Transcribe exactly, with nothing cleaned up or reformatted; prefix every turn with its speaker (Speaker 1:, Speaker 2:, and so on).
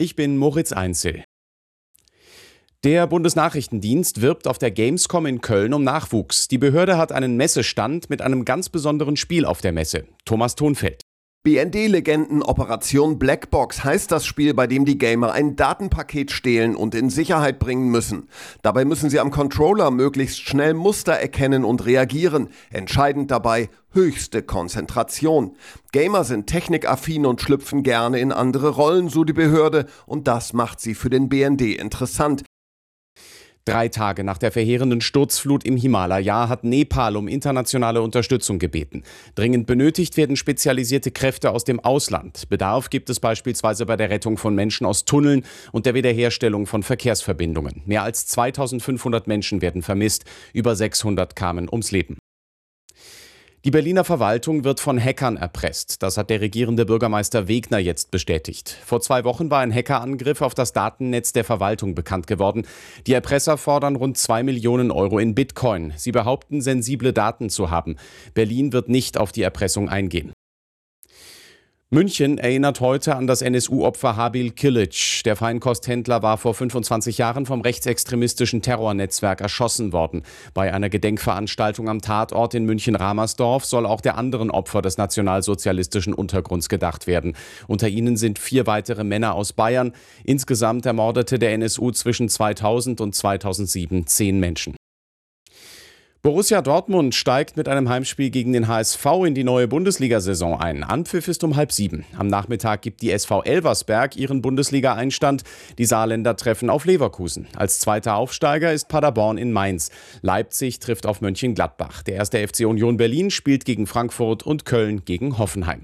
Speaker 1: Ich bin Moritz Einzel. Der Bundesnachrichtendienst wirbt auf der Gamescom in Köln um Nachwuchs. Die Behörde hat einen Messestand mit einem ganz besonderen Spiel auf der Messe. Thomas Thonfeld.
Speaker 2: B N D-Legenden Operation Blackbox heißt das Spiel, bei dem die Gamer ein Datenpaket stehlen und in Sicherheit bringen müssen. Dabei müssen sie am Controller möglichst schnell Muster erkennen und reagieren. Entscheidend dabei höchste Konzentration. Gamer sind technikaffin und schlüpfen gerne in andere Rollen, so die Behörde, und das macht sie für den B N D interessant.
Speaker 1: Drei Tage nach der verheerenden Sturzflut im Himalaya hat Nepal um internationale Unterstützung gebeten. Dringend benötigt werden spezialisierte Kräfte aus dem Ausland. Bedarf gibt es beispielsweise bei der Rettung von Menschen aus Tunneln und der Wiederherstellung von Verkehrsverbindungen. Mehr als zweitausendfünfhundert Menschen werden vermisst, über sechshundert kamen ums Leben. Die Berliner Verwaltung wird von Hackern erpresst. Das hat der regierende Bürgermeister Wegner jetzt bestätigt. Vor zwei Wochen war ein Hackerangriff auf das Datennetz der Verwaltung bekannt geworden. Die Erpresser fordern rund zwei Millionen Euro in Bitcoin. Sie behaupten, sensible Daten zu haben. Berlin wird nicht auf die Erpressung eingehen. München erinnert heute an das N S U-Opfer Habil Kilic. Der Feinkosthändler war vor fünfundzwanzig Jahren vom rechtsextremistischen Terrornetzwerk erschossen worden. Bei einer Gedenkveranstaltung am Tatort in München-Ramersdorf soll auch der anderen Opfer des nationalsozialistischen Untergrunds gedacht werden. Unter ihnen sind vier weitere Männer aus Bayern. Insgesamt ermordete der N S U zwischen zweitausend und zweitausendsieben zehn Menschen. Borussia Dortmund steigt mit einem Heimspiel gegen den H S V in die neue Bundesliga-Saison ein. Anpfiff ist um halb sieben. Am Nachmittag gibt die S V Elversberg ihren Bundesliga-Einstand. Die Saarländer treffen auf Leverkusen. Als zweiter Aufsteiger ist Paderborn in Mainz. Leipzig trifft auf Mönchengladbach. Der erste F C Union Berlin spielt gegen Frankfurt und Köln gegen Hoffenheim.